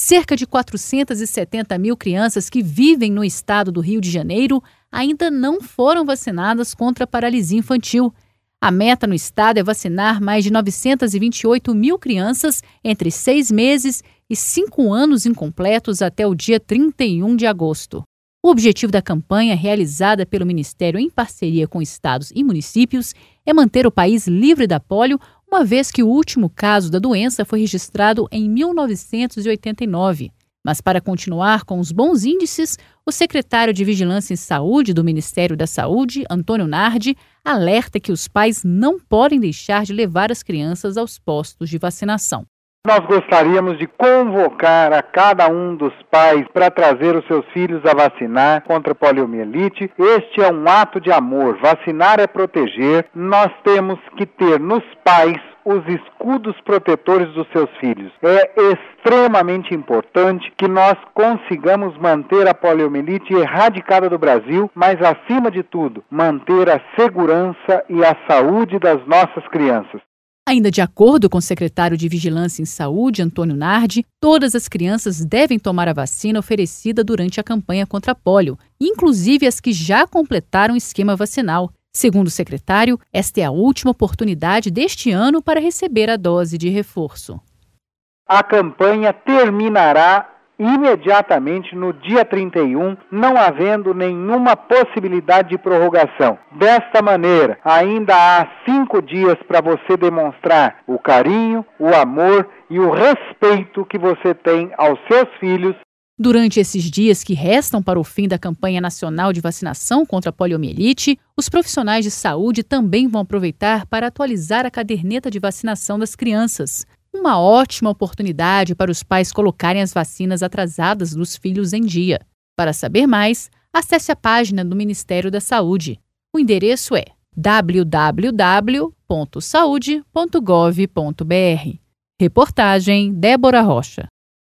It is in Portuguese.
Cerca de 470 mil crianças que vivem no estado do Rio de Janeiro ainda não foram vacinadas contra a paralisia infantil. A meta no estado é vacinar mais de 928 mil crianças entre 6 meses e 5 anos incompletos até o dia 31 de agosto. O objetivo da campanha, realizada pelo Ministério em parceria com estados e municípios, é manter o país livre da polio, uma vez que o último caso da doença foi registrado em 1989. Mas para continuar com os bons índices, o secretário de Vigilância em Saúde do Ministério da Saúde, Antônio Nardi, alerta que os pais não podem deixar de levar as crianças aos postos de vacinação. Nós gostaríamos de convocar a cada um dos pais para trazer os seus filhos a vacinar contra a poliomielite. Este é um ato de amor. Vacinar é proteger. Nós temos que ter nos pais os escudos protetores dos seus filhos. É extremamente importante que nós consigamos manter a poliomielite erradicada do Brasil, mas, acima de tudo, manter a segurança e a saúde das nossas crianças. Ainda de acordo com o secretário de Vigilância em Saúde, Antônio Nardi, todas as crianças devem tomar a vacina oferecida durante a campanha contra a polio, inclusive as que já completaram o esquema vacinal. Segundo o secretário, esta é a última oportunidade deste ano para receber a dose de reforço. A campanha terminará imediatamente no dia 31, não havendo nenhuma possibilidade de prorrogação. Desta maneira, ainda há 5 dias para você demonstrar o carinho, o amor e o respeito que você tem aos seus filhos. Durante esses dias que restam para o fim da campanha nacional de vacinação contra a poliomielite, os profissionais de saúde também vão aproveitar para atualizar a caderneta de vacinação das crianças. Uma ótima oportunidade para os pais colocarem as vacinas atrasadas dos filhos em dia. Para saber mais, acesse a página do Ministério da Saúde. O endereço é www.saude.gov.br. Reportagem Débora Rocha.